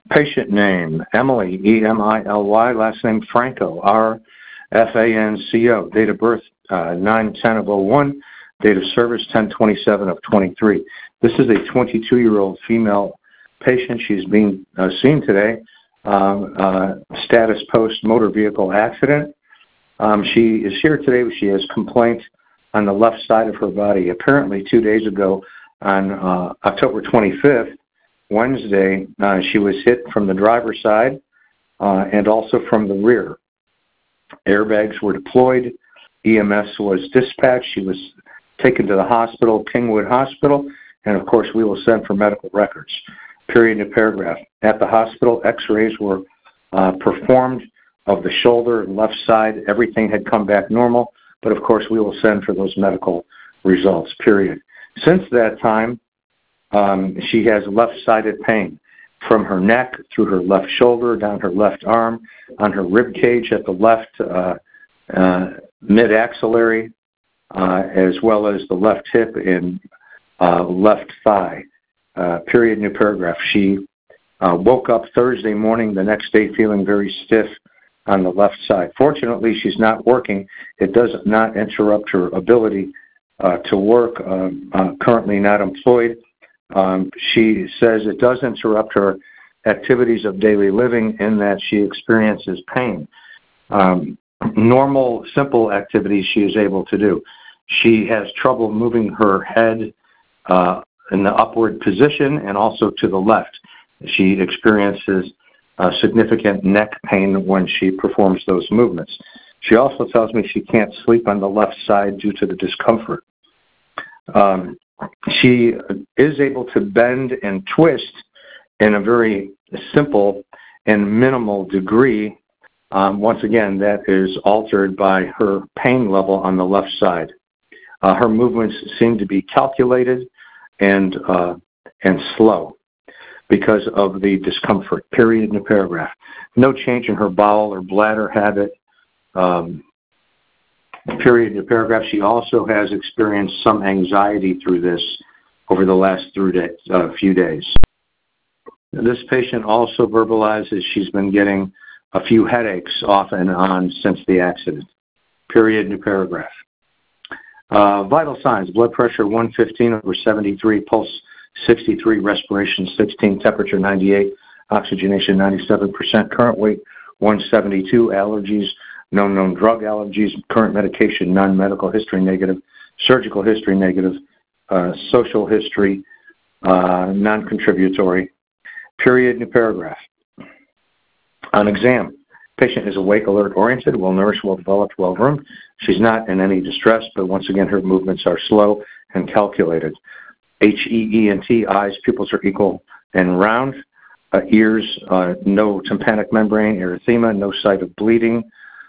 Patient name, Emily, E-M-I-L-Y, last name Franco, R-F-A-N-C-O, date of birth 9/10/01, date of service 10/27/23. This is a 22-year-old female patient. She's being seen today. Status post motor vehicle accident. She is here today. She has complaint on the left side of her body. Apparently 2 days ago on October 25th, Wednesday, she was hit from the driver's side and also from the rear. Airbags were deployed. EMS was dispatched. She was taken to the hospital, Kingwood Hospital, and of course we will send for medical records. Period in a paragraph. At the hospital, x-rays were performed of the shoulder, left side. Everything had come back normal, but of course we will send for those medical results, period. Since that time, she has left-sided pain from her neck, through her left shoulder, down her left arm, on her rib cage at the left mid-axillary, as well as the left hip and left thigh. Period, new paragraph. She woke up Thursday morning the next day feeling very stiff on the left side. Fortunately, she's not working. It does not interrupt her ability to work, currently not employed. She says it does interrupt her activities of daily living in that she experiences pain. Normal, simple activities she is able to do. She has trouble moving her head in the upward position and also to the left. She experiences significant neck pain when she performs those movements. She also tells me she can't sleep on the left side due to the discomfort. She is able to bend and twist in a very simple and minimal degree. Once again, that is altered by her pain level on the left side. Her movements seem to be calculated and slow because of the discomfort. Period in the paragraph. No change in her bowel or bladder habit. Period in the paragraph. She also has experienced some anxiety through this over the last few days. This patient also verbalizes she's been getting a few headaches off and on since the accident. Period, new paragraph. Vital signs: blood pressure 115/73, pulse 63, respiration 16, temperature 98, oxygenation 97%, current weight 172, allergies, no known drug allergies, current medication none, medical history negative, surgical history negative, social history non-contributory. Period, new paragraph. On exam, patient is awake, alert, oriented, well nourished, well developed, well groomed. She's not in any distress, but once again her movements are slow and calculated. HEENT, eyes, pupils are equal and round. Ears, no tympanic membrane erythema, no sight of bleeding.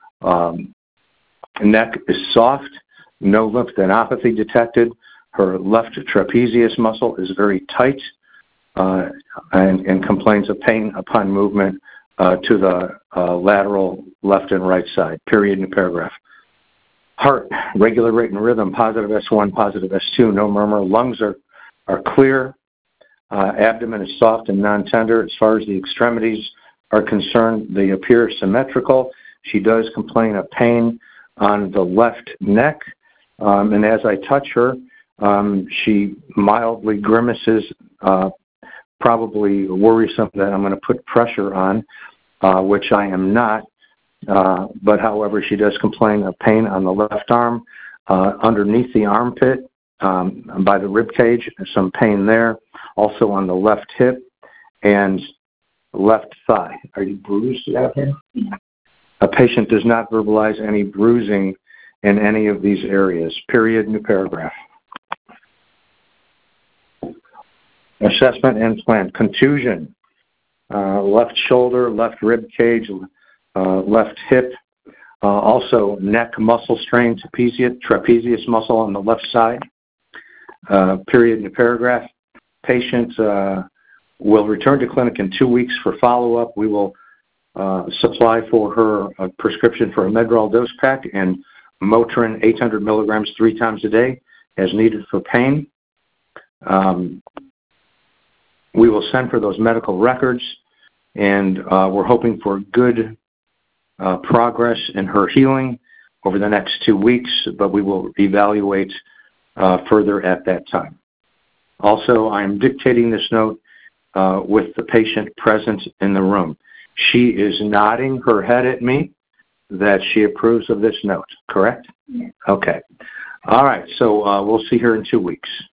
Neck is soft, no lymphadenopathy detected. Her left trapezius muscle is very tight and complains of pain upon movement to the lateral left and right side. Period, new paragraph. Heart, regular rate and rhythm, positive S1, positive S2, no murmur. Lungs are clear. Abdomen is soft and non-tender. As far as the extremities are concerned, they appear symmetrical. She does complain of pain on the left neck. And as I touch her, she mildly grimaces, probably worrisome that I'm going to put pressure on, which I am not. But however, she does complain of pain on the left arm, underneath the armpit, by the rib cage, some pain there. Also on the left hip and left thigh. Are you bruised out here? A patient does not verbalize any bruising in any of these areas. Period, new paragraph. Assessment and plan. Contusion, left shoulder, left rib cage, left hip. Also neck muscle strain, trapezius muscle on the left side. Period, new paragraph. Patient will return to clinic in 2 weeks for follow-up. We will supply for her a prescription for a Medrol dose pack and Motrin 800 milligrams 3 times a day as needed for pain. We will send for those medical records. and we're hoping for good progress in her healing over the next 2 weeks, but we will evaluate further at that time. Also, I am dictating this note with the patient present in the room. She is nodding her head at me that she approves of this note, correct? Yes. Okay. All right, so we'll see her in 2 weeks.